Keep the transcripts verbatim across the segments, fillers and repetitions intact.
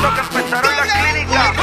momento que empezaron las clínicas.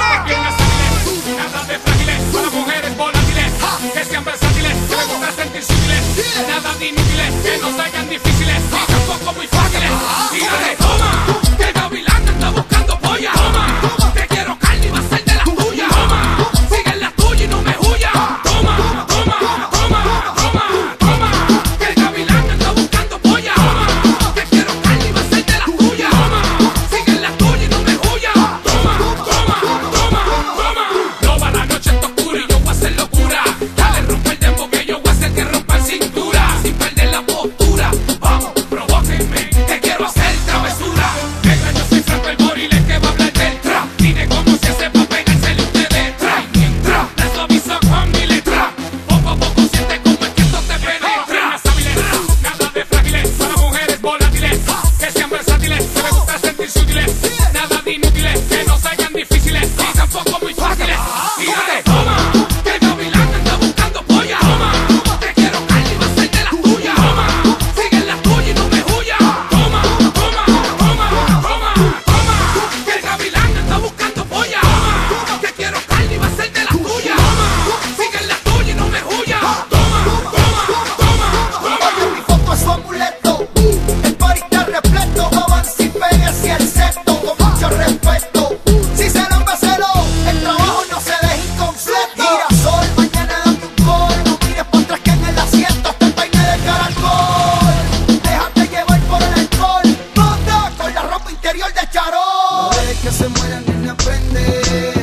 Nada de frágiles, para mujeres volátiles, que sean versátiles, que les gusta sentirse útiles. Nada de inútiles, que no salgan difíciles, ni tampoco muy fáciles. Y dale, toma, que el gavilán anda buscando polla. Toma, te quiero carne y va a ser de las tuyas. Toma, sigue en la tuya y no me huya. Toma, toma, toma, toma, toma, que el gavilán anda buscando polla. Toma, te quiero carne y va a ser de las tuyas. Toma, sigue en la tuya y no me huya. Toma, toma, toma, toma. No va la noche está oscura y yo voy a hacer locura. Dale, rompe el dembow que yo voy a hacer que rompa el cintura. Sin perder la postura, vamos, provóquenme, te quiero hacer travesura. Venga, yo soy Franco el Gorilé que va a hablar del trap. Dime cómo se hace pa' pegársele ustedes trap. Mientras la suavizo con mi letra, poco a poco siente como es que esto te penetra. Nada de frágiles, para mujeres volátiles, que sean versátiles, que les gusta sentirse útiles. Nada de inútiles, que no salgan difíciles, ni tampoco muy fáciles. Y dale, toma, que el gavilán anda buscando polla. Toma, te quiero carne y va a ser de las tuyas. Toma, sigue en la tuya y no me huya. Toma, toma, toma, toma, toma, que el gavilán anda buscando polla. Toma, te quiero carne y va a ser de las tuyas. Toma, sigue en la tuya y no me huya. Toma, toma, toma, toma. Oye, mi foto es su amuleto, el party está repleto. Avance y pégase el sexto con mucho respeto. Si se lo lo, el trabajo no se deja incompleto. Girasol, mañana dame un gol. No mires por atrás que en el asiento está el peine de caracol. Déjate llevar por el alcohol. Bota con la ropa interior de charol. No dejes que se mueran ni me aprende.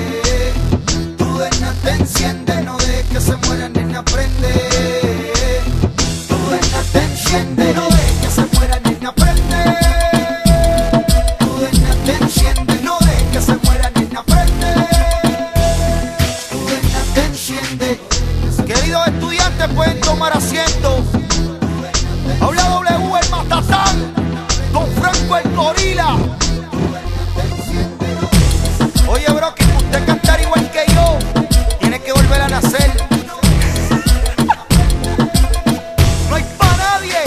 Tu nena te enciende. No dejes que se mueran ni me aprende. Tu nena te enciende. No dejes que se mueran ni me aprende. Tu nena te enciende. No dejes que se mueran ni me aprende. Tu nena te enciende. Queridos estudiantes, pueden tomar asiento. Habla W el Matatán con Franco el Gorila. Oye, bro, que usted cantar igual que yo, tiene que volver a nacer. No hay pa' nadie.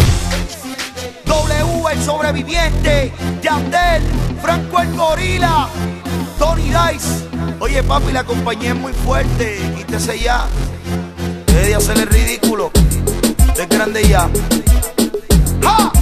W el sobreviviente, Yandel, Franco el Gorila, Tony Dice. Oye, papi, la compañía es muy fuerte. Quítese ya. Deje de hacer el ridículo. Usted es grande ya. ¡Ja!